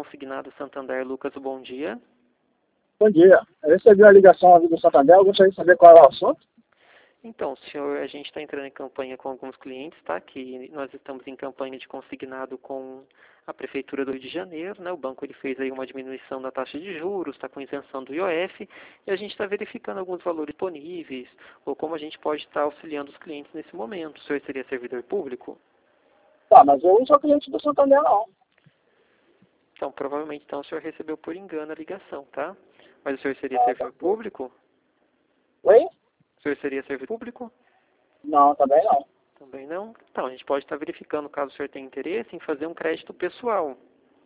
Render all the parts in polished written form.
Consignado Santander, Lucas, bom dia. Bom dia. Eu recebi a ligação aqui do Santander, eu gostaria de saber qual é o assunto. Então, senhor, a gente está entrando em campanha com alguns clientes, tá? Que nós estamos em campanha de consignado com a Prefeitura do Rio de Janeiro, né? O banco ele fez aí uma diminuição da taxa de juros, está com isenção do IOF, e a gente está verificando alguns valores disponíveis, ou como a gente pode estar auxiliando os clientes nesse momento. O senhor seria servidor público? Tá, mas eu não sou cliente do Santander, não. Então, provavelmente, então, o senhor recebeu por engano a ligação, tá? Mas o senhor seria servidor público? Oi? O senhor seria servidor público? Não, também não. Também não? Então, a gente pode estar verificando, caso o senhor tenha interesse, em fazer um crédito pessoal.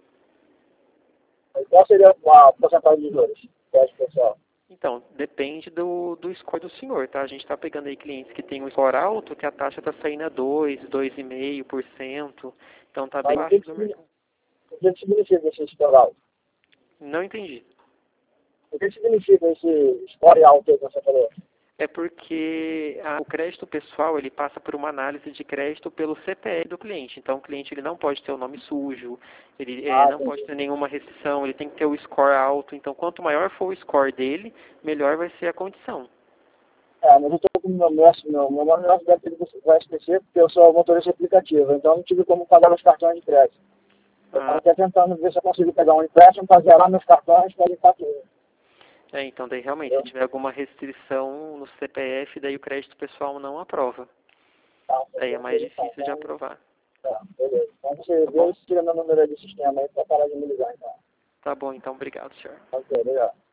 Qual seria a porcentagem de juros? Pessoal. Então, depende do score do senhor, tá? A gente está pegando aí clientes que têm um score alto, que a taxa está saindo a 2, 2,5%. Então, está bem Mas baixo do mercado. o que significa esse score alto? Não entendi. O que significa esse score alto que você falou? É porque o crédito pessoal ele passa por uma análise de crédito pelo CPF do cliente. Então o cliente ele não pode ter o nome sujo, ele não pode ter nenhuma restrição, ele tem que ter o score alto. Então quanto maior for o score dele, melhor vai ser a condição. Mas eu estou com o meu negócio deve ter o SPC, porque eu sou motorista aplicativo, então eu não tive como pagar meus cartões de crédito. Eu estava até tentando ver se eu consigo pegar um empréstimo para zerar meus cartões para limpar tudo. Então daí realmente, se tiver alguma restrição no CPF, daí o crédito pessoal não aprova. Daí é mais difícil de aprovar. Tá, beleza. Então você vê se tira meu número de sistema aí para parar de me ligar, então. Tá bom, então obrigado, senhor. Ok, obrigado.